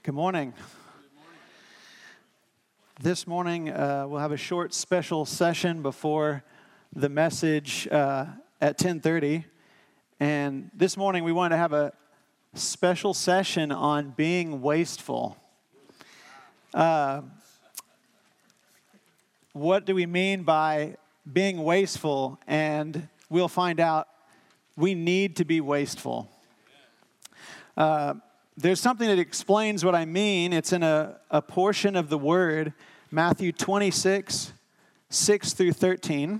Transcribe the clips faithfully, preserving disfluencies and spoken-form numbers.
Good morning. This morning, uh, we'll have a short special session before the message uh, at ten thirty. And this morning, we want to have a special session on being wasteful. Uh, what do we mean by being wasteful? And we'll find out we need to be wasteful. Uh, There's something that explains what I mean. It's in a, a portion of the Word, Matthew twenty-six, six through thirteen.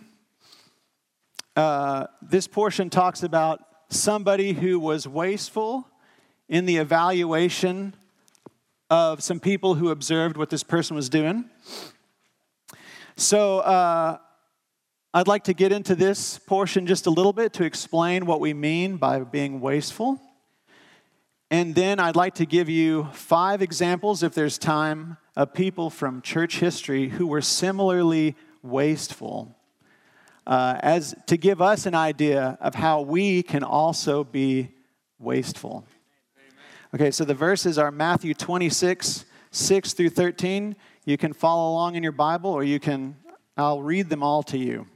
Uh, this portion talks about somebody who was wasteful in the evaluation of some people who observed what this person was doing. So uh, I'd like to get into this portion just a little bit to explain what we mean by being wasteful. And then I'd like to give you five examples, if there's time, of people from church history who were similarly wasteful, uh, as to give us an idea of how we can also be wasteful. Okay, so the verses are Matthew twenty-six, six through thirteen. You can follow along in your Bible, or you can, I'll read them all to you.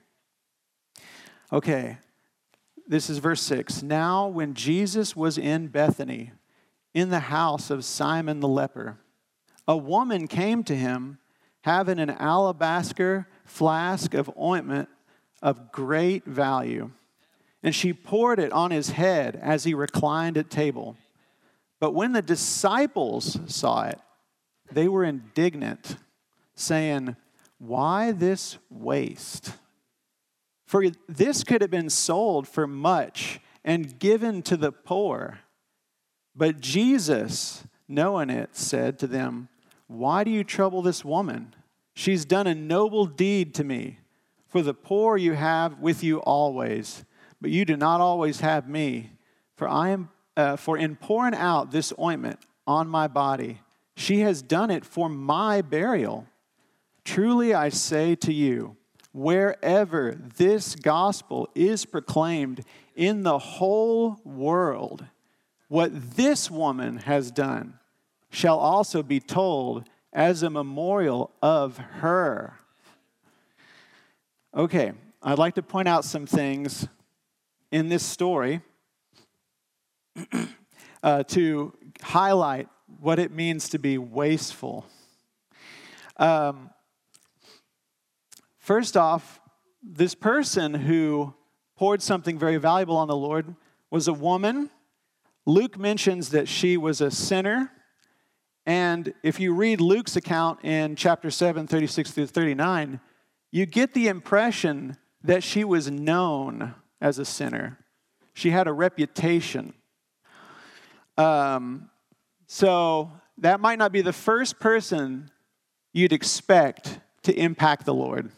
Okay, this is verse six. Now, when Jesus was in Bethany, in the house of Simon the leper, a woman came to him having an alabaster flask of ointment of great value, and she poured it on his head as he reclined at table. But when the disciples saw it, they were indignant, saying, "Why this waste? For this could have been sold for much and given to the poor." But Jesus, knowing it, said to them, "Why do you trouble this woman? She's done a noble deed to me. For the poor you have with you always, but you do not always have me. For I am, uh, for in pouring out this ointment on my body, she has done it for my burial. Truly I say to you, wherever this gospel is proclaimed in the whole world, what this woman has done shall also be told as a memorial of her." Okay, I'd like to point out some things in this story uh, to highlight what it means to be wasteful. Um, first off, this person who poured something very valuable on the Lord was a woman. Luke mentions that she was a sinner, and if you read Luke's account in chapter seven, thirty-six through thirty-nine, you get the impression that she was known as a sinner. She had a reputation. Um, so that might not be the first person you'd expect to impact the Lord.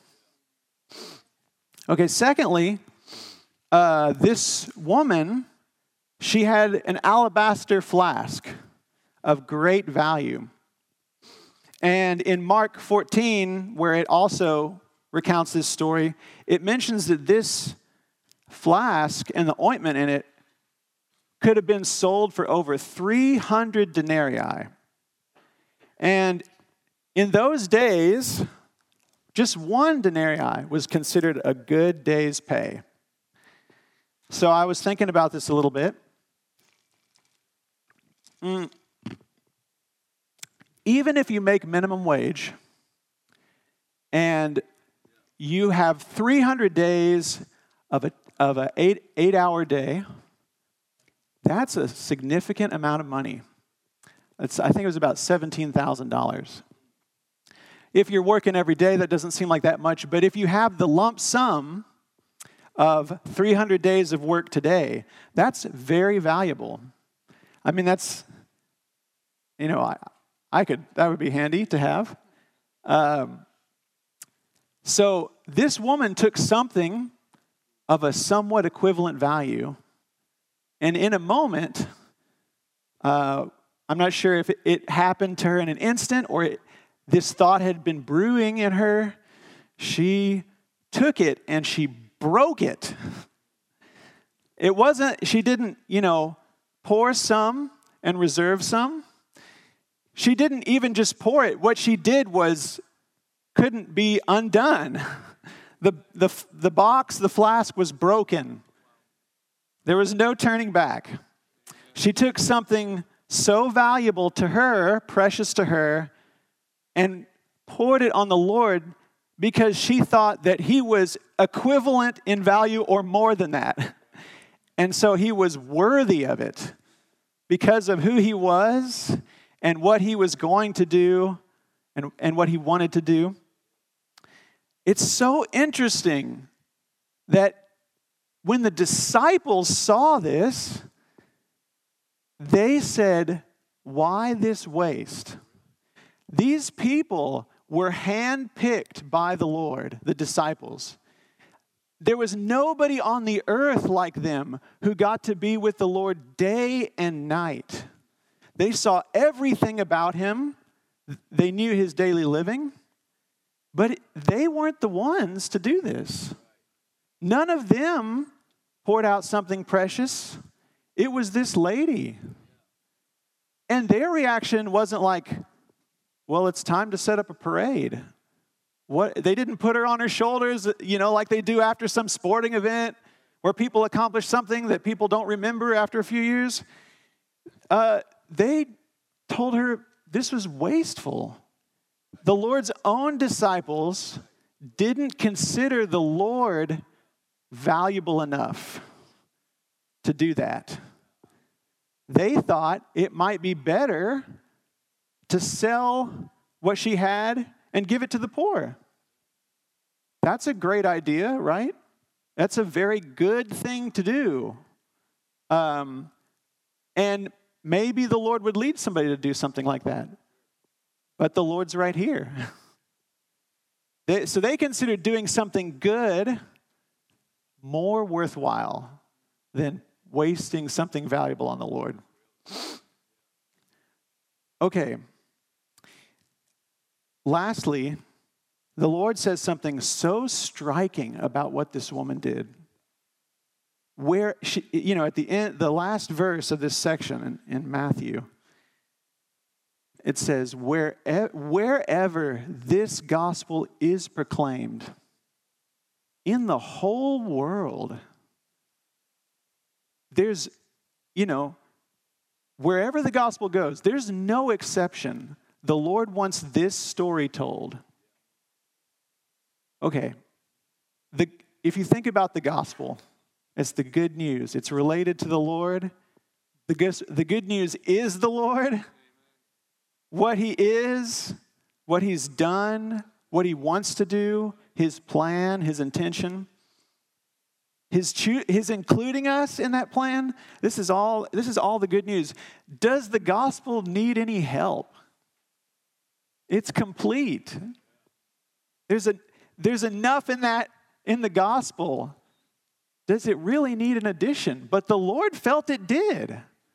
Okay, secondly, uh, this woman, she had an alabaster flask of great value. And in Mark fourteen, where it also recounts this story, it mentions that this flask and the ointment in it could have been sold for over three hundred denarii. And in those days, just one denarii was considered a good day's pay. So I was thinking about this a little bit. Mm. Even if you make minimum wage and you have three hundred days of a of an eight eight hour day, that's a significant amount of money. It's, I think it was about seventeen thousand dollars. If you're working every day, that doesn't seem like that much. But if you have the lump sum of three hundred days of work today, that's very valuable. I mean, that's, you know, I, I could, that would be handy to have. Um, so this woman took something of a somewhat equivalent value, and in a moment, uh, I'm not sure if it, it happened to her in an instant or it, this thought had been brewing in her. She took it and she broke it. It wasn't, she didn't, you know, pour some and reserve some. she didn't even just pour it. What she did was couldn't be undone. The, the, the box, the flask was broken. There was no turning back. She took something so valuable to her, precious to her, and poured it on the Lord because she thought that he was equivalent in value or more than that. And so he was worthy of it because of who he was and what he was going to do and, and what he wanted to do. It's so interesting that when the disciples saw this, they said, "Why this waste?" These people were handpicked by the Lord, the disciples. There was nobody on the earth like them who got to be with the Lord day and night. They saw everything about him. They knew his daily living. But they weren't the ones to do this. None of them poured out something precious. It was this lady. And their reaction wasn't like, well, it's time to set up a parade. What, they didn't put her on her shoulders, you know, like they do after some sporting event where people accomplish something that people don't remember after a few years. Uh, they told her this was wasteful. The Lord's own disciples didn't consider the Lord valuable enough to do that. They thought it might be better to sell what she had and give it to the poor. That's a great idea, right? That's a very good thing to do. Um, and maybe the Lord would lead somebody to do something like that. But the Lord's right here. They, so they considered doing something good more worthwhile than wasting something valuable on the Lord. Okay. Lastly, the Lord says something so striking about what this woman did. Where she, you know, at the end, the last verse of this section in, in Matthew, it says, Where, wherever this gospel is proclaimed in the whole world, there's, you know, wherever the gospel goes, there's no exception. The Lord wants this story told. Okay, the, if you think about the gospel, it's the good news. It's related to the Lord. The good, the good news is the Lord. What he is, what he's done, what he wants to do, his plan, his intention, his cho- his including us in that plan. This is all this is all the good news. Does the gospel need any help? It's complete. There's a there's enough in that in the gospel. Does it really need an addition? But the Lord felt it did.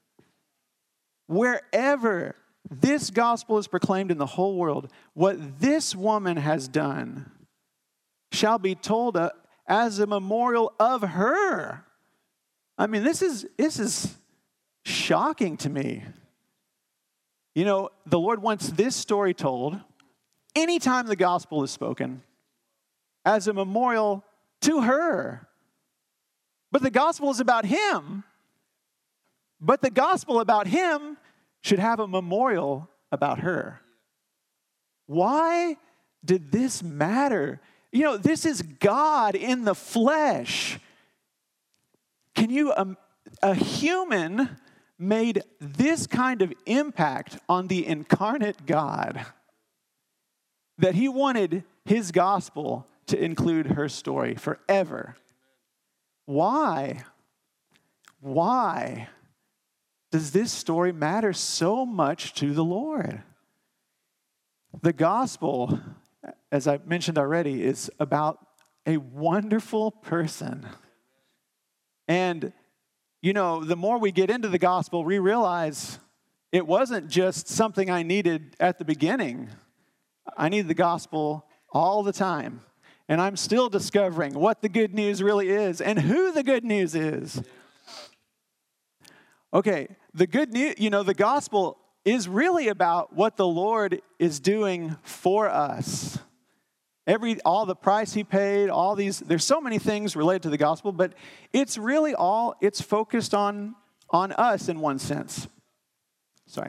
Wherever this gospel is proclaimed in the whole world, what this woman has done shall be told as a memorial of her. I mean, this is this is shocking to me. You know, the Lord wants this story told anytime the gospel is spoken as a memorial to her. But the gospel is about him. But the gospel about him should have a memorial about her. Why did this matter? You know, this is God in the flesh. Can you, um, a human made this kind of impact on the incarnate God that he wanted his gospel to include her story forever. Why? Why does this story matter so much to the Lord? The gospel, as I mentioned already, is about a wonderful person. And, you know, the more we get into the gospel, we realize it wasn't just something I needed at the beginning. I need the gospel all the time. And I'm still discovering what the good news really is and who the good news is. Okay, the good news, you know, the gospel is really about what the Lord is doing for us. Every, all the price he paid, all these, there's so many things related to the gospel, but it's really all, it's focused on, on us in one sense. Sorry.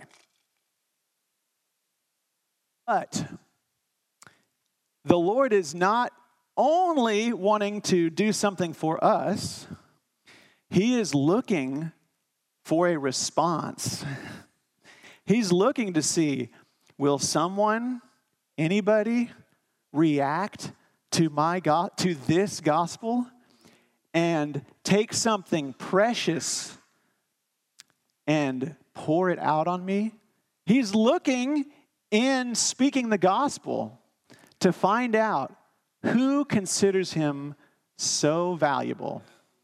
But the Lord is not only wanting to do something for us, he is looking for a response. He's looking to see, will someone, anybody, react to my God, to this gospel and take something precious and pour it out on me? He's looking in speaking the gospel to find out who considers him so valuable.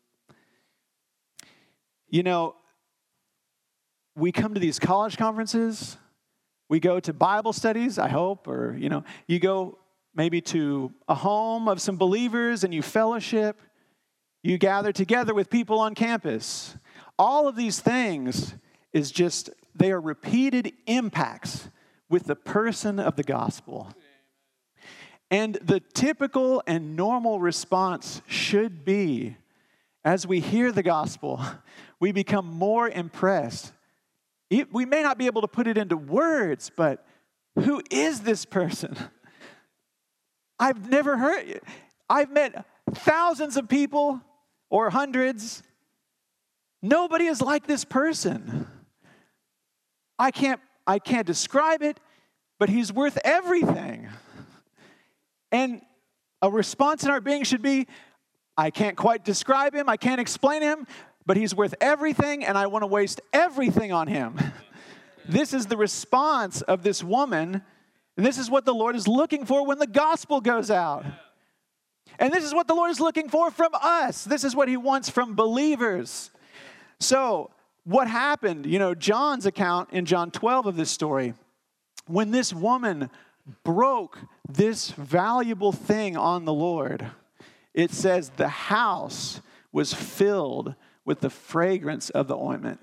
You know, we come to these college conferences, we go to Bible studies, I hope, or, you know, you go maybe to a home of some believers and you fellowship, you gather together with people on campus. All of these things is just, they are repeated impacts with the person of the gospel. And the typical and normal response should be, as we hear the gospel, we become more impressed. We may not be able to put it into words, but who is this person? I've never heard, I've met thousands of people or hundreds. Nobody is like this person. I can't, I can't describe it, but he's worth everything. And a response in our being should be, I can't quite describe him, I can't explain him, but he's worth everything, and I want to waste everything on him. This is the response of this woman, and this is what the Lord is looking for when the gospel goes out. And this is what the Lord is looking for from us. This is what he wants from believers. So, what happened? You know, John's account in John twelve of this story, when this woman broke this valuable thing on the Lord, it says the house was filled with the fragrance of the ointment.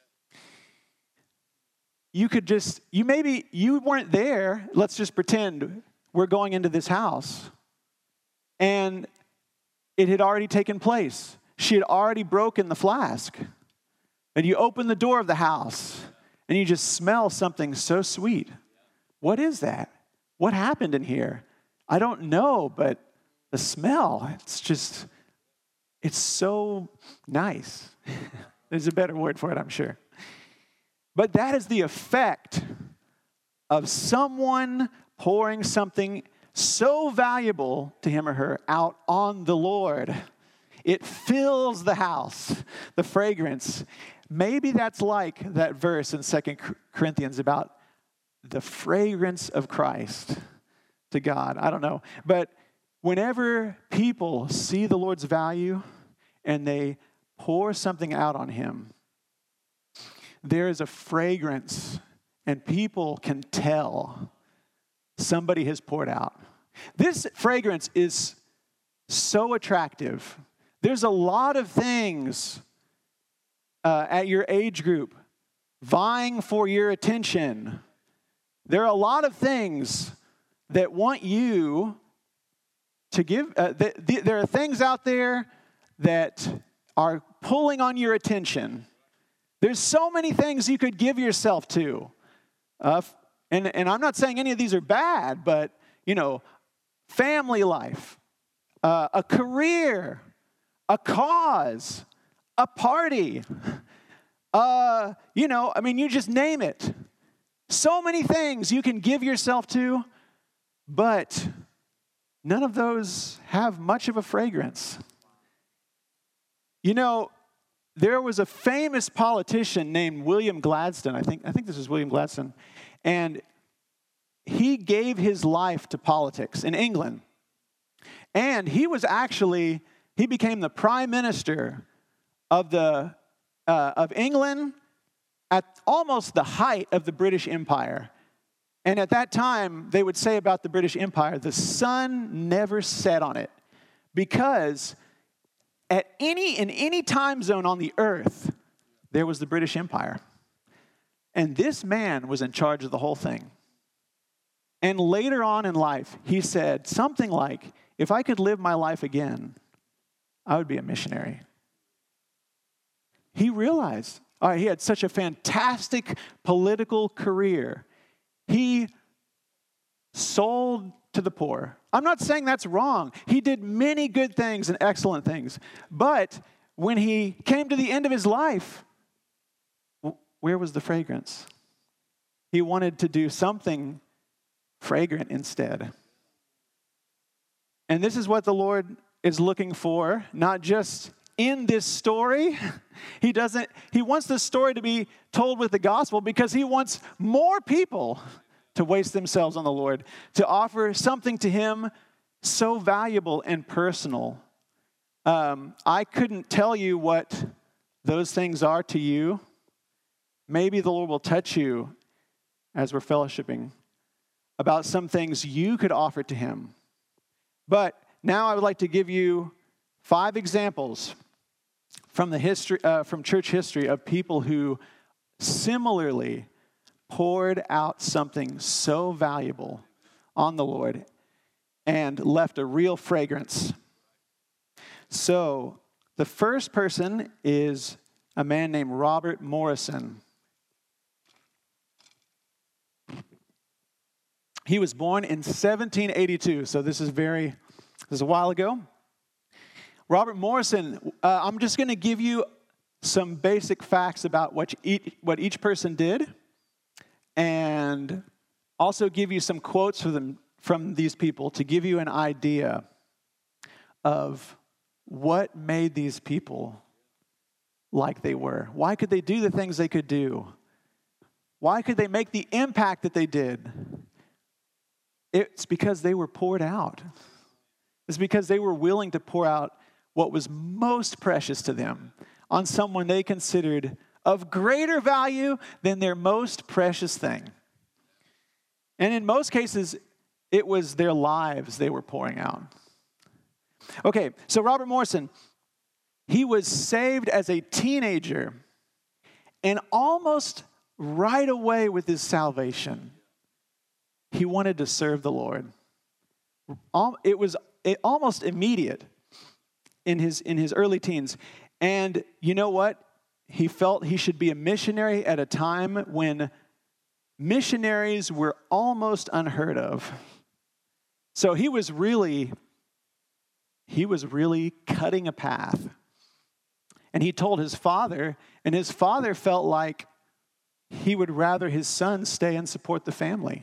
You could just, you maybe, you weren't there. Let's just pretend we're going into this house. And it had already taken place. She had already broken the flask. And you open the door of the house and you just smell something so sweet. What is that? What happened in here? I don't know, but the smell, it's just, it's so nice. There's a better word for it, I'm sure. But that is the effect of someone pouring something so valuable to him or her out on the Lord. It fills the house, the fragrance. Maybe that's like that verse in Second Corinthians about the fragrance of Christ to God. I don't know. But whenever people see the Lord's value and they pour something out on him, there is a fragrance, and people can tell somebody has poured out. This fragrance is so attractive. There's a lot of things uh, at your age group vying for your attention. There are a lot of things that want you to give. Uh, th- th- there are things out there that are pulling on your attention. There's so many things you could give yourself to. Uh, and, and I'm not saying any of these are bad, but, you know, family life, uh, a career, a cause, a party, uh, you know, I mean, you just name it. So many things you can give yourself to, but none of those have much of a fragrance. You know, there was a famous politician named William Gladstone. I think, I think this is William Gladstone. And he gave his life to politics in England. And he was actually, he became the prime minister of, the, uh, of England at almost the height of the British Empire. And at that time, they would say about the British Empire, the sun never set on it. Because at any, in any time zone on the earth, there was the British Empire. And this man was in charge of the whole thing. And later on in life, he said something like, if I could live my life again, I would be a missionary. He realized, all right, he had such a fantastic political career. He sold to the poor. I'm not saying that's wrong. He did many good things and excellent things. But when he came to the end of his life, where was the fragrance? He wanted to do something fragrant instead. And this is what the Lord is looking for, not just in this story. He doesn't, he wants this story to be told with the gospel because he wants more people to waste themselves on the Lord, to offer something to him so valuable and personal. Um, I couldn't tell you what those things are to you. Maybe the Lord will touch you as we're fellowshipping about some things you could offer to him. But now I would like to give you five examples from the history, uh, from church history of people who similarly poured out something so valuable on the Lord and left a real fragrance. So the first person is a man named Robert Morrison. He was born in seventeen eighty-two, so this is very, this is a while ago. Robert Morrison, uh, I'm just going to give you some basic facts about what each, what each person did, and also give you some quotes from them, from these people to give you an idea of what made these people like they were. Why could they do the things they could do? Why could they make the impact that they did? It's because they were poured out. It's because they were willing to pour out what was most precious to them on someone they considered of greater value than their most precious thing. And in most cases, it was their lives they were pouring out. Okay, so Robert Morrison, he was saved as a teenager, and almost right away with his salvation, he wanted to serve the Lord. It was almost immediate in his in his early teens. And you know what? He felt he should be a missionary at a time when missionaries were almost unheard of. So he was really, he was really cutting a path. And he told his father, and his father felt like he would rather his son stay and support the family.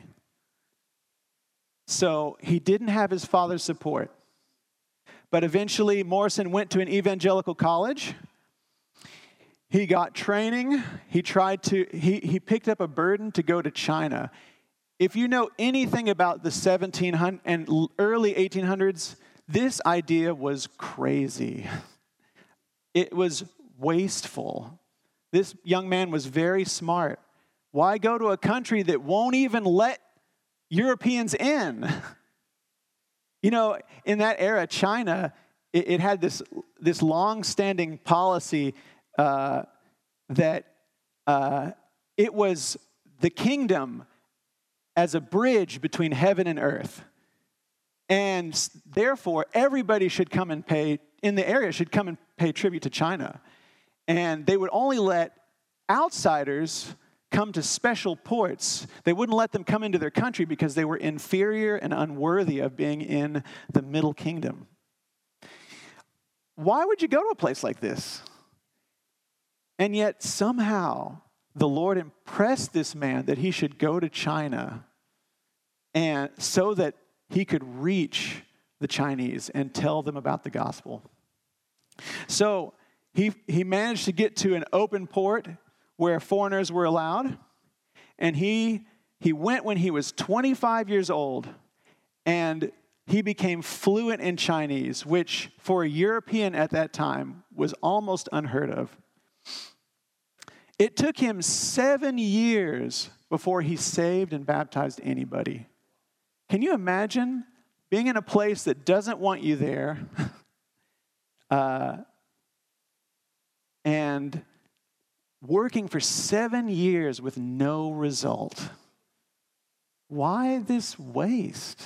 So he didn't have his father's support. But eventually, Morrison went to an evangelical college. He got training. He tried to, he, he picked up a burden to go to China. If you know anything about the seventeen hundreds and early eighteen hundreds, this idea was crazy. It was wasteful. This young man was very smart. Why go to a country that won't even let Europeans in? You know, in that era, China, it, it had this, this long-standing policy uh, that uh, it was the kingdom as a bridge between heaven and earth. And therefore, everybody should come and pay, in the area, should come and pay tribute to China. And they would only let outsiders come to special ports. They wouldn't let them come into their country because they were inferior and unworthy of being in the Middle Kingdom. Why would you go to a place like this? And yet somehow the Lord impressed this man that he should go to China, and so that he could reach the Chinese and tell them about the gospel. So he he managed to get to an open port where foreigners were allowed. And he he went when he was twenty-five years old, and he became fluent in Chinese, which for a European at that time was almost unheard of. It took him seven years before he saved and baptized anybody. Can you imagine being in a place that doesn't want you there, uh, and working for seven years with no result. Why this waste?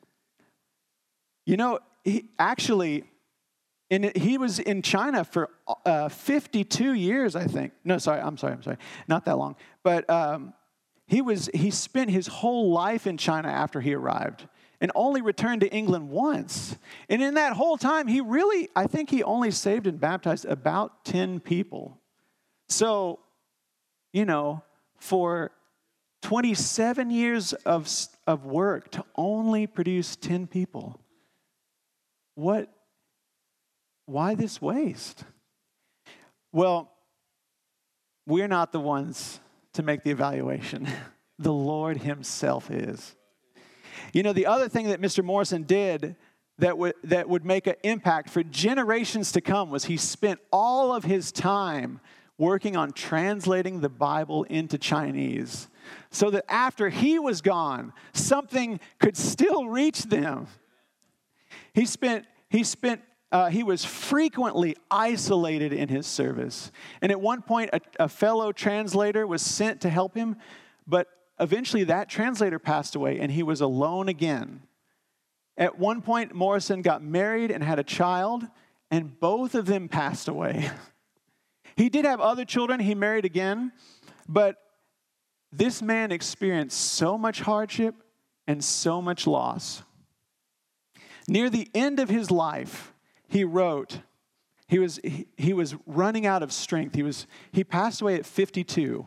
You know, he actually, in, he was in China for uh, fifty-two years, I think. No, sorry, I'm sorry, I'm sorry. Not that long. But um, he was he spent his whole life in China after he arrived and only returned to England once. And in that whole time, he really, I think he only saved and baptized about ten people. So, you know, for twenty-seven years of, of work to only produce ten people. What, why this waste? Well, we're not the ones to make the evaluation. The Lord himself is. You know, the other thing that Mister Morrison did that would, that would make an impact for generations to come was he spent all of his time working on translating the Bible into Chinese so that after he was gone, something could still reach them. He spent, he spent, uh, he was frequently isolated in his service. And at one point, a, a fellow translator was sent to help him, but eventually that translator passed away and he was alone again. At one point, Morrison got married and had a child, and both of them passed away. He did have other children. He married again, but this man experienced so much hardship and so much loss. Near the end of his life, he wrote, he was, he, he was running out of strength. He was, he passed away at fifty-two.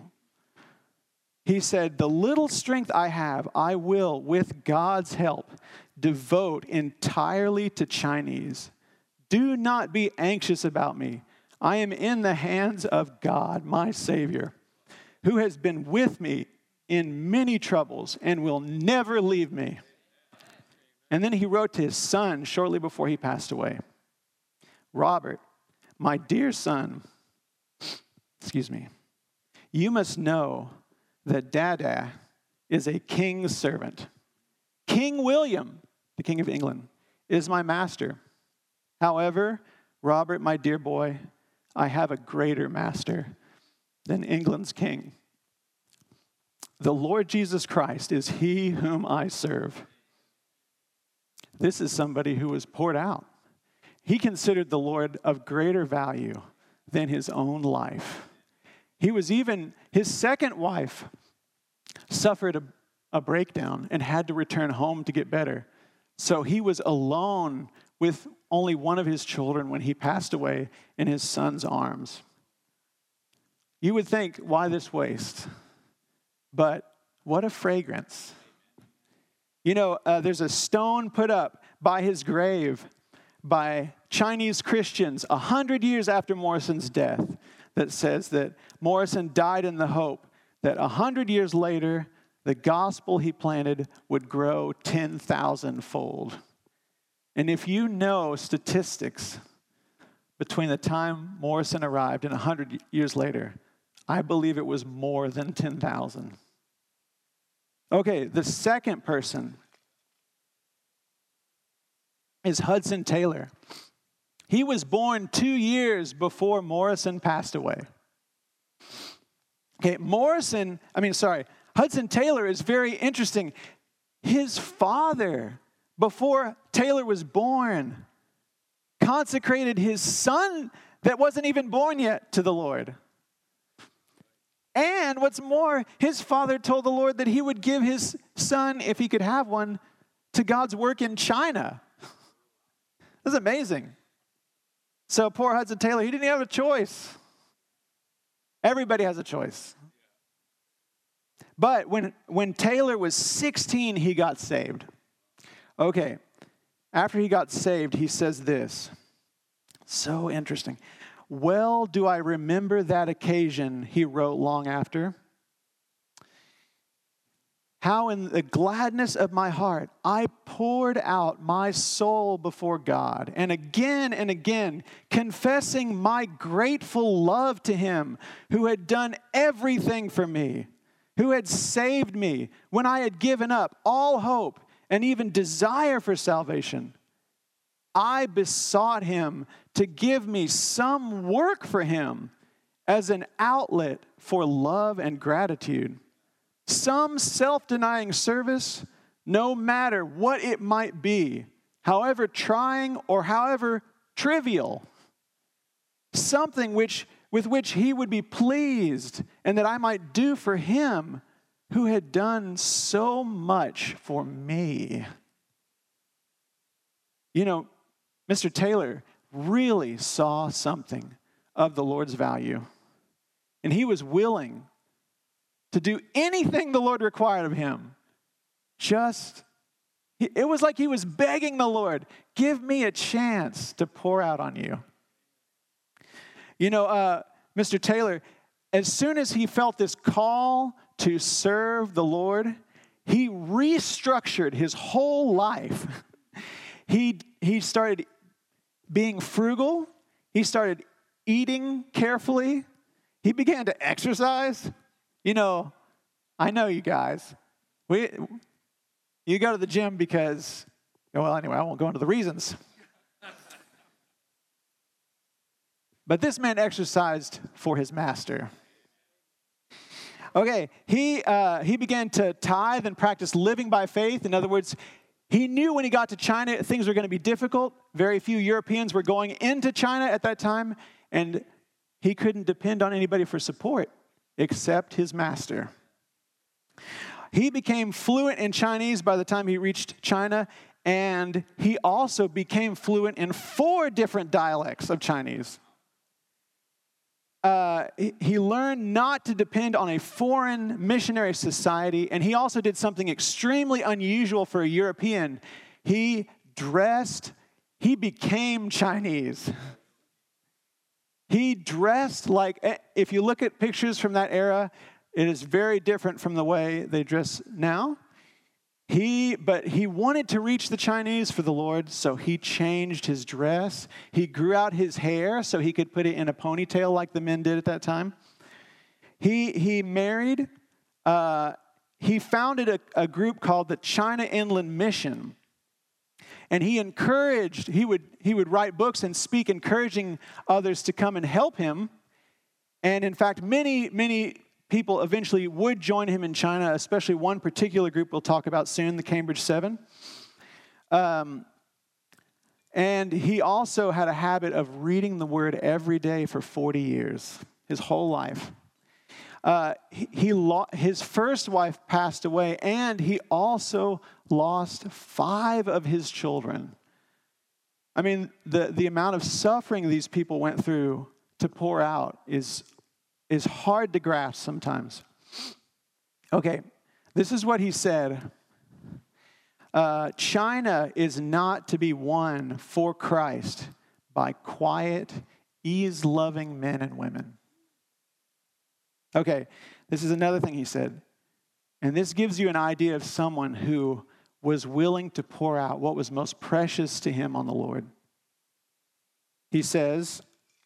He said, "The little strength I have, I will, with God's help, devote entirely to Chinese. Do not be anxious about me. I am in the hands of God, my Savior, who has been with me in many troubles and will never leave me." And then he wrote to his son shortly before he passed away, "Robert, my dear son, excuse me, you must know that Dada is a king's servant. King William, the King of England, is my master. However, Robert, my dear boy, I have a greater master than England's king. The Lord Jesus Christ is he whom I serve." This is somebody who was poured out. He considered the Lord of greater value than his own life. He was even, his second wife suffered a, a breakdown and had to return home to get better. So he was alone with only one of his children when he passed away in his son's arms. You would think, why this waste? But what a fragrance. You know, uh, there's a stone put up by his grave by Chinese Christians a hundred years after Morrison's death that says that Morrison died in the hope that a hundred years later, the gospel he planted would grow ten thousand fold. And if you know statistics between the time Morrison arrived and a hundred years later, I believe it was more than ten thousand. Okay, the second person is Hudson Taylor. He was born two years before Morrison passed away. Okay, Morrison, I mean, sorry, Hudson Taylor is very interesting. His father, before Taylor was born, consecrated his son that wasn't even born yet to the Lord. And what's more, his father told the Lord that he would give his son, if he could have one, to God's work in China. That's amazing. So poor Hudson Taylor, he didn't have a choice. Everybody has a choice. But when, when Taylor was sixteen, he got saved. Okay, after he got saved, he says this. So interesting. "Well do I remember that occasion," he wrote long after, "how in the gladness of my heart I poured out my soul before God, and again and again confessing my grateful love to him who had done everything for me, who had saved me when I had given up all hope and even desire for salvation. I besought him to give me some work for him as an outlet for love and gratitude. Some self-denying service, no matter what it might be, however trying or however trivial, something which with which he would be pleased and that I might do for him who had done so much for me. You know, Mister Taylor really saw something of the Lord's value, and he was willing to do anything the Lord required of him. Just, it was like he was begging the Lord, give me a chance to pour out on you. You know, uh, Mister Taylor, as soon as he felt this call to serve the Lord, he restructured his whole life. He, he started being frugal. He started eating carefully. He began to exercise. You know, I know you guys. We, you go to the gym because, well, anyway, I won't go into the reasons. But this man exercised for his master. Okay, he uh, he began to tithe and practice living by faith. In other words, he knew when he got to China, things were going to be difficult. Very few Europeans were going into China at that time, and he couldn't depend on anybody for support except his master. He became fluent in Chinese by the time he reached China, and he also became fluent in four different dialects of Chinese. Uh, he, he learned not to depend on a foreign missionary society, and he also did something extremely unusual for a European. He dressed, he became Chinese. He dressed like, if you look at pictures from that era, it is very different from the way they dress now. He, but he wanted to reach the Chinese for the Lord, so he changed his dress. He grew out his hair so he could put it in a ponytail like the men did at that time. He, he married. Uh, he founded a, a group called the China Inland Mission. And he encouraged, he would, he would write books and speak, encouraging others to come and help him. And in fact, many, many people eventually would join him in China, especially one particular group we'll talk about soon, the Cambridge Seven. Um, and he also had a habit of reading the Word every day for forty years, his whole life. Uh, he, he lo- his first wife passed away, and he also lost five of his children. I mean, the, the amount of suffering these people went through to pour out is, is hard to grasp sometimes. Okay, this is what he said. Uh, China is not to be won for Christ by quiet, ease-loving men and women. Okay, this is another thing he said. And this gives you an idea of someone who was willing to pour out what was most precious to him on the Lord. He says,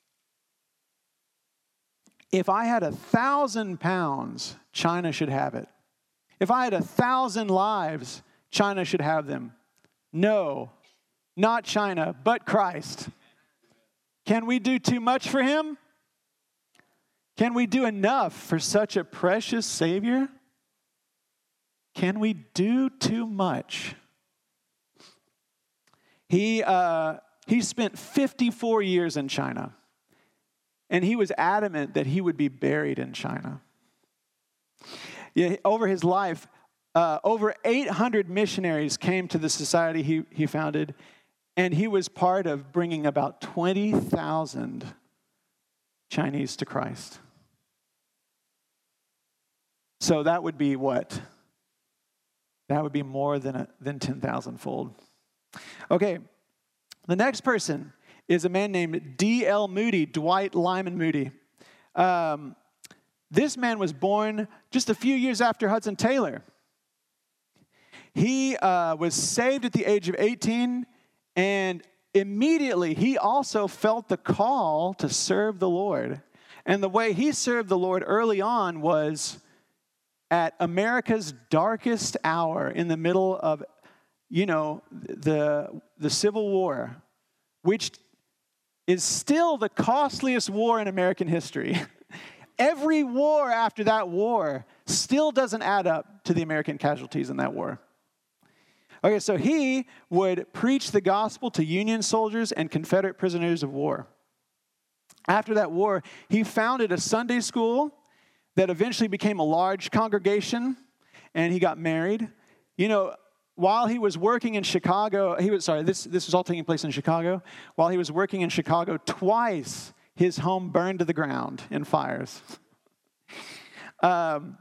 if I had a thousand pounds, China should have it. If I had a thousand lives, China should have them. No, not China, but Christ. Can we do too much for him? Can we do enough for such a precious Savior? Can we do too much? He, uh, he spent fifty-four years in China, and he was adamant that he would be buried in China. Yeah, over his life, uh, over eight hundred missionaries came to the society he, he founded, and he was part of bringing about twenty thousand Chinese to Christ. So that would be what? That would be more than, a, than ten thousand fold. Okay, the next person is a man named D L Moody, Dwight Lyman Moody. Um, this man was born just a few years after Hudson Taylor. He uh, was saved at the age of eighteen, and immediately he also felt the call to serve the Lord. And the way he served the Lord early on was at America's darkest hour, in the middle of, you know, the, the Civil War, which is still the costliest war in American history. every war after that war still doesn't add up to the American casualties in that war. Okay, so he would preach the gospel to Union soldiers and Confederate prisoners of war. After that war, he founded a Sunday school that eventually became a large congregation, and he got married. You know, while he was working in Chicago, he was sorry, this, this was all taking place in Chicago. While he was working in Chicago, twice his home burned to the ground in fires. Um,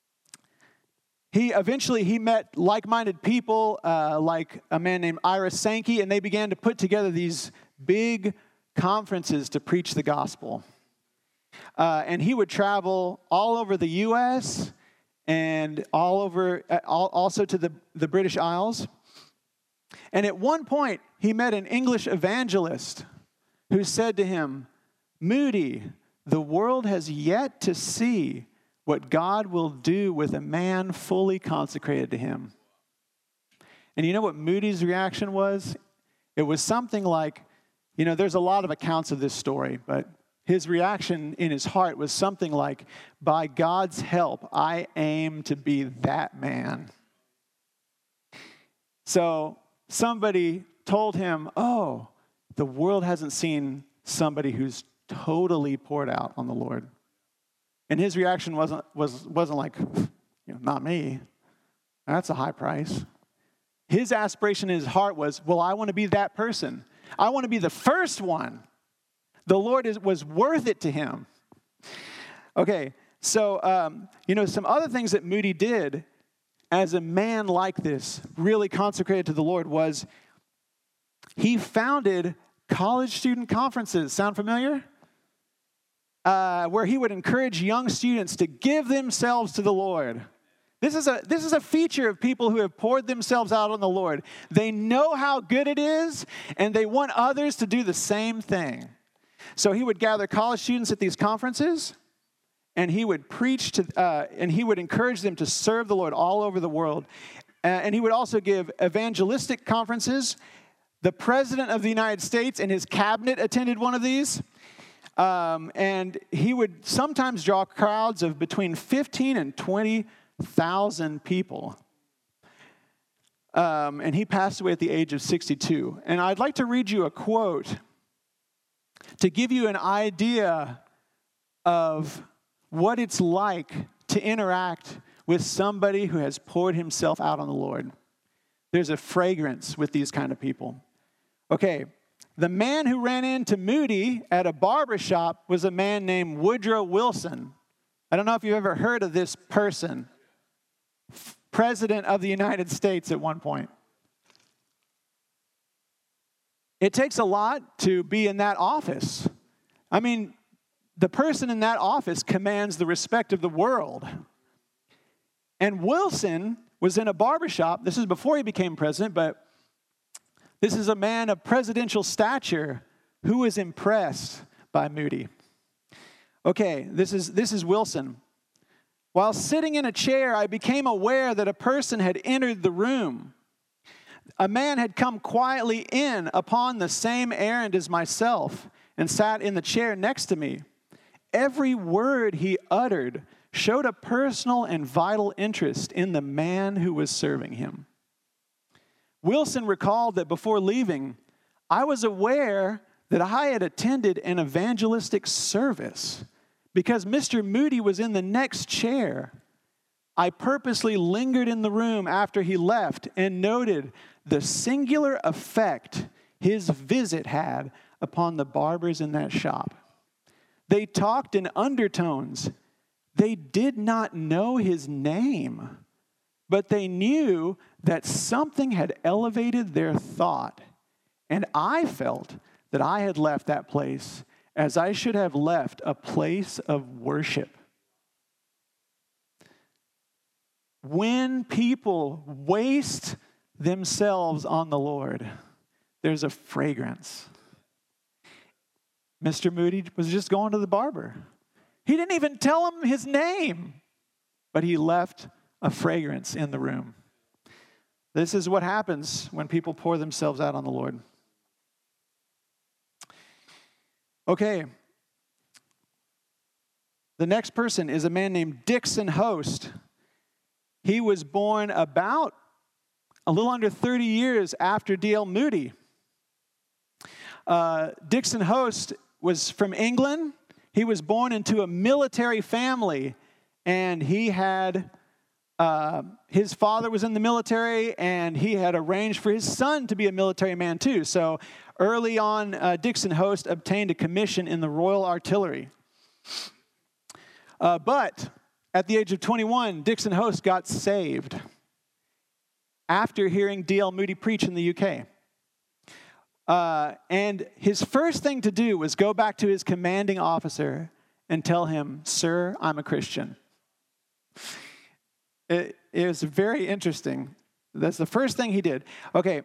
he eventually he met like-minded people, uh, like a man named Ira Sankey, and they began to put together these big conferences to preach the gospel. Uh, and he would travel all over the U S and all over, uh, all, also to the, the British Isles. And at one point, he met an English evangelist who said to him, "Moody, the world has yet to see what God will do with a man fully consecrated to him." And you know what Moody's reaction was? It was something like, you know, there's a lot of accounts of this story, but his reaction in his heart was something like, "By God's help, I aim to be that man." So somebody told him, "Oh, the world hasn't seen somebody who's totally poured out on the Lord." And his reaction wasn't was wasn't like, you know, "Not me. That's a high price." His aspiration in his heart was, "Well, I want to be that person. I want to be the first one." The Lord is, was worth it to him. Okay, so, um, you know, some other things that Moody did as a man like this, really consecrated to the Lord, was he founded college student conferences. Sound familiar? Uh, where he would encourage young students to give themselves to the Lord. This is a this is a feature of people who have poured themselves out on the Lord. They know how good it is, and they want others to do the same thing. So he would gather college students at these conferences, and he would preach to, uh, and he would encourage them to serve the Lord all over the world. Uh, and he would also give evangelistic conferences. The President of the United States and his cabinet attended one of these. Um, and he would sometimes draw crowds of between fifteen and twenty thousand people. Um, and he passed away at the age of sixty-two. And I'd like to read you a quote to give you an idea of what it's like to interact with somebody who has poured himself out on the Lord. There's a fragrance with these kind of people. Okay, the man who ran into Moody at a barber shop was a man named Woodrow Wilson. I don't know if you've ever heard of this person. President of the United States at one point. It takes a lot to be in that office. I mean, the person in that office commands the respect of the world. And Wilson was in a barbershop. This is before he became president, but this is a man of presidential stature who was impressed by Moody. Okay, this is, this is Wilson. "While sitting in a chair, I became aware that a person had entered the room. A man had come quietly in upon the same errand as myself and sat in the chair next to me. Every word he uttered showed a personal and vital interest in the man who was serving him." Wilson recalled that before leaving, I was aware that I had attended an evangelistic service because Mister Moody was in the next chair. I purposely lingered in the room after he left and noted the singular effect his visit had upon the barbers in that shop. They talked in undertones. They did not know his name, but they knew that something had elevated their thought. And I felt that I had left that place as I should have left a place of worship. When people waste themselves on the Lord, there's a fragrance. Mister Moody was just going to the barber. He didn't even tell him his name, but he left a fragrance in the room. This is what happens when people pour themselves out on the Lord. Okay. The next person is a man named Dixon Host. He was born about a little under thirty years after D L Moody. Uh, Dixon Host was from England. He was born into a military family, and he had, uh, his father was in the military, and he had arranged for his son to be a military man too. So early on, uh, Dixon Host obtained a commission in the Royal Artillery. Uh, but at the age of twenty-one, Dixon Host got saved after hearing D L Moody preach in the U K. Uh, and his first thing to do was go back to his commanding officer and tell him, "Sir, I'm a Christian." It, it was very interesting. That's the first thing he did. Okay,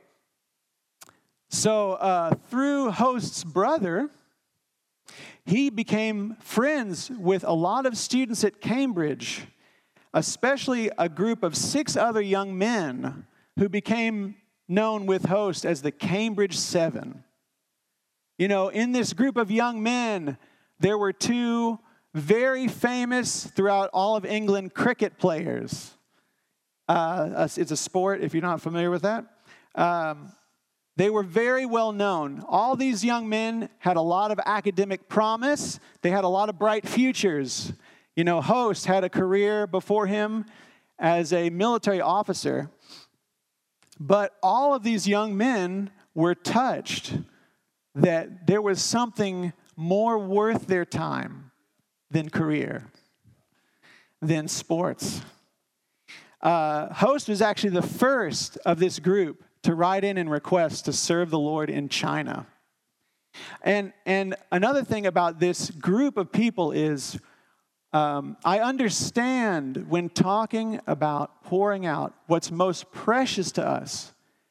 so uh, through Host's brother, he became friends with a lot of students at Cambridge, especially a group of six other young men who became known with Host as the Cambridge Seven. You know, in this group of young men, there were two very famous throughout all of England cricket players. Uh, it's a sport, if you're not familiar with that. Um, They were very well known. All these young men had a lot of academic promise. They had a lot of bright futures. You know, Host had a career before him as a military officer. But all of these young men were touched that there was something more worth their time than career, than sports. Uh, Host was actually the first of this group to write in and request to serve the Lord in China. And, and another thing about this group of people is um, I understand when talking about pouring out what's most precious to us,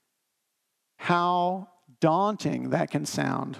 how daunting that can sound.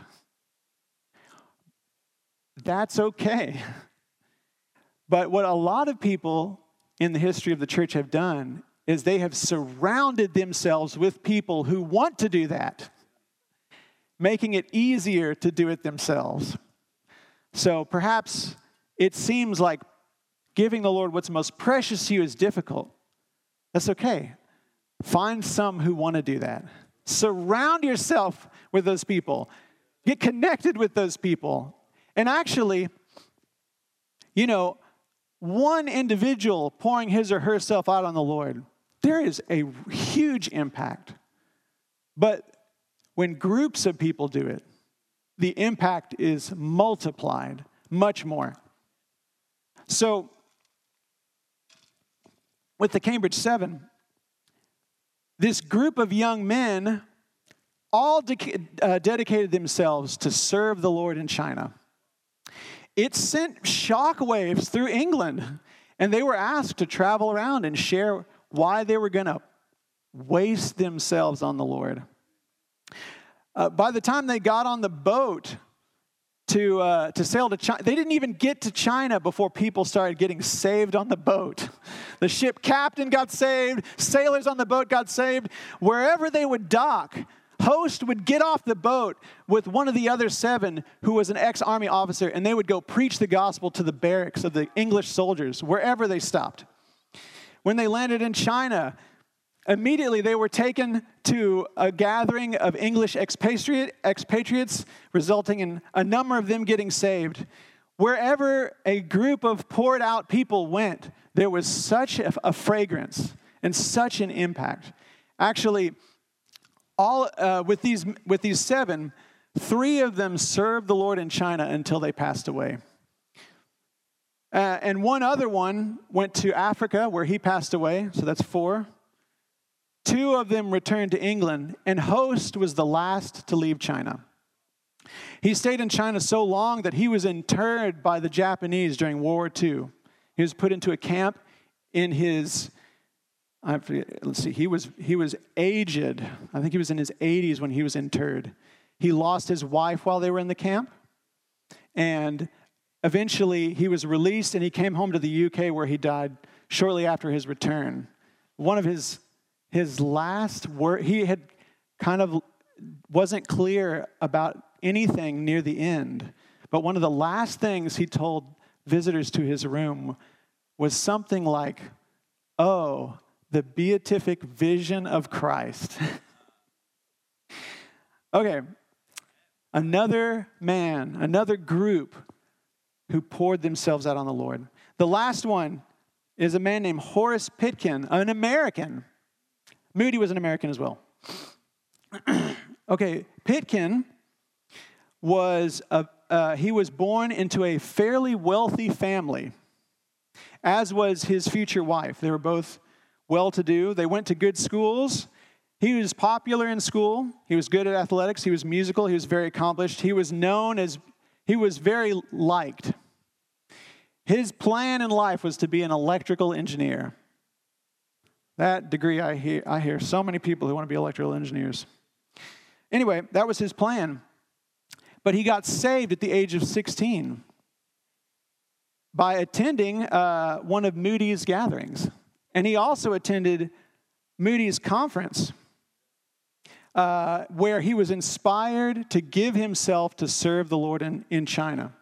That's okay. But what a lot of people in the history of the church have done is they have surrounded themselves with people who want to do that, making it easier to do it themselves. So perhaps it seems like giving the Lord what's most precious to you is difficult. That's okay. Find some who want to do that. Surround yourself with those people. Get connected with those people. And actually, you know, one individual pouring his or herself out on the Lord, there is a huge impact. But when groups of people do it, the impact is multiplied much more. So, with the Cambridge Seven, this group of young men all de- uh, dedicated themselves to serve the Lord in China. It sent shockwaves through England, and they were asked to travel around and share why they were going to waste themselves on the Lord. Uh, by the time they got on the boat to uh, to sail to China, they didn't even get to China before people started getting saved on the boat. The ship captain got saved, sailors on the boat got saved. Wherever they would dock, Host would get off the boat with one of the other seven who was an ex-army officer, and they would go preach the gospel to the barracks of the English soldiers wherever they stopped. When they landed in China, immediately they were taken to a gathering of English expatriate, expatriates, resulting in a number of them getting saved. Wherever a group of poured out people went, there was such a, a fragrance and such an impact. Actually, all uh, with these with these seven, three of them served the Lord in China until they passed away. Uh, and one other one went to Africa, where he passed away, so that's four. Two of them returned to England, and Host was the last to leave China. He stayed in China so long that he was interred by the Japanese during World War Two. He was put into a camp in his, I forget, let's see, he was he was aged. I think he was in his eighties when he was interred. He lost his wife while they were in the camp, and eventually he was released, and he came home to the U K, where he died shortly after his return. One of his his last word, he had kind of wasn't clear about anything near the end, but one of the last things he told visitors to his room was something like, oh, the beatific vision of Christ. Okay, another man, another group who poured themselves out on the Lord. The last one is a man named Horace Pitkin, an American. Moody was an American as well. Okay, Pitkin was a, uh, he was born into a fairly wealthy family, as was his future wife. They were both well-to-do. They went to good schools. He was popular in school. He was good at athletics. He was musical. He was very accomplished. He was known as, he was very liked. His plan in life was to be an electrical engineer. That degree, I hear, I hear so many people who want to be electrical engineers. Anyway, that was his plan. But he got saved at the age of sixteen by attending uh, one of Moody's gatherings. And he also attended Moody's conference, uh, where he was inspired to give himself to serve the Lord in, in China.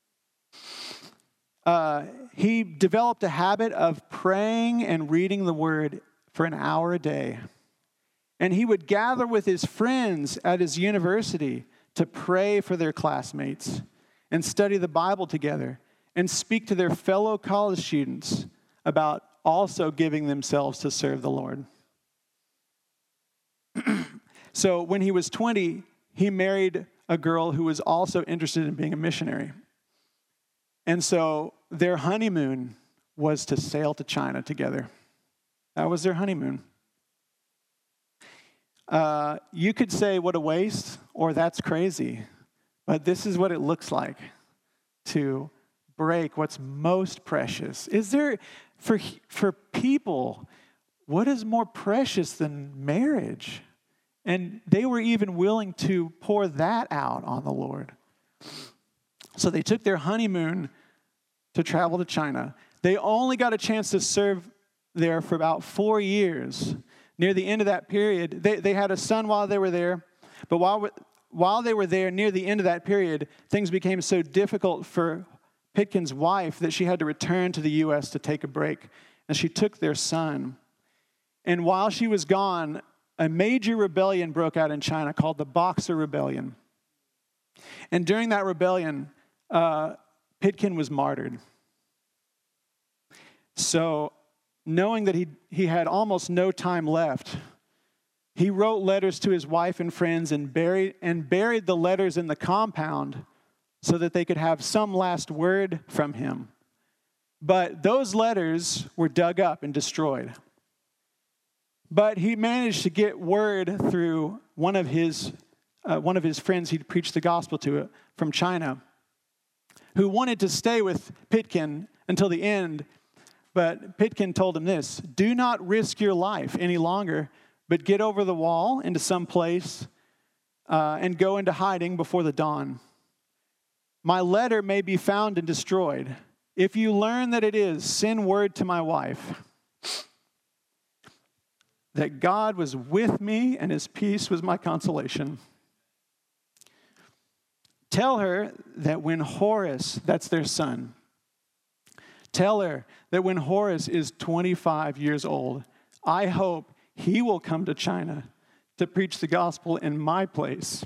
Uh, he developed a habit of praying and reading the word for an hour a day. And he would gather with his friends at his university to pray for their classmates and study the Bible together and speak to their fellow college students about also giving themselves to serve the Lord. So when he was twenty, he married a girl who was also interested in being a missionary. And so their honeymoon was to sail to China together. That was their honeymoon. Uh, you could say, what a waste, or that's crazy. But this is what it looks like to break what's most precious. Is there, for, for people, what is more precious than marriage? And they were even willing to pour that out on the Lord. So they took their honeymoon to travel to China. They only got a chance to serve there for about four years. Near the end of that period, they, they had a son while they were there. But while, while they were there, near the end of that period, things became so difficult for Pitkin's wife that she had to return to the U S to take a break. And she took their son. And while she was gone, a major rebellion broke out in China called the Boxer Rebellion. And during that rebellion, uh, Pitkin was martyred. So, knowing that he, he had almost no time left, he wrote letters to his wife and friends and buried, and buried the letters in the compound so that they could have some last word from him. But those letters were dug up and destroyed. But he managed to get word through one of his uh, one of his friends he'd preached the gospel to uh, from China, who wanted to stay with Pitkin until the end. But Pitkin told him this: do not risk your life any longer, but get over the wall into some place uh, and go into hiding before the dawn. My letter may be found and destroyed. If you learn that it is, send word to my wife that God was with me and his peace was my consolation. Tell her that when Horace, that's their son, tell her that when Horace is twenty-five years old, I hope he will come to China to preach the gospel in my place.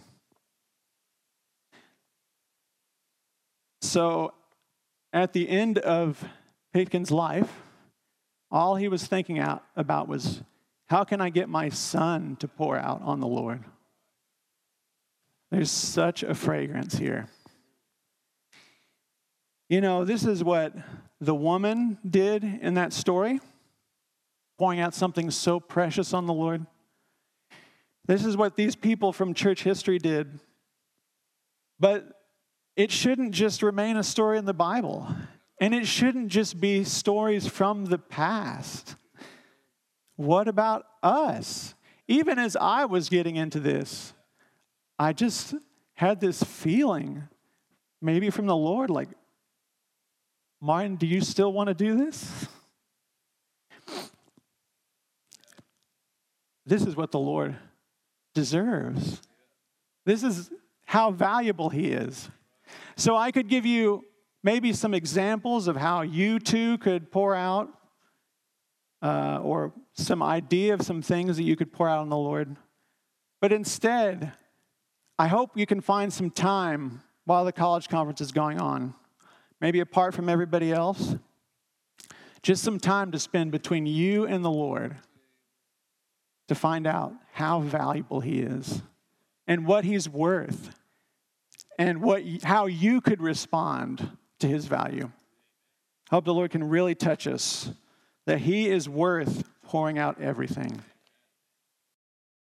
So at the end of Pitkin's life, all he was thinking out about was, how can I get my son to pour out on the Lord? There's such a fragrance here. You know, this is what the woman did in that story, pouring out something so precious on the Lord. This is what these people from church history did. But it shouldn't just remain a story in the Bible. And it shouldn't just be stories from the past. What about us? Even as I was getting into this, I just had this feeling, maybe from the Lord, like, Martin, do you still want to do this? This is what the Lord deserves. This is how valuable he is. So I could give you maybe some examples of how you too could pour out, uh, or some idea of some things that you could pour out on the Lord. But instead, I hope you can find some time while the college conference is going on, maybe apart from everybody else, just some time to spend between you and the Lord to find out how valuable he is and what he's worth and what how you could respond to his value. I hope the Lord can really touch us, that he is worth pouring out everything.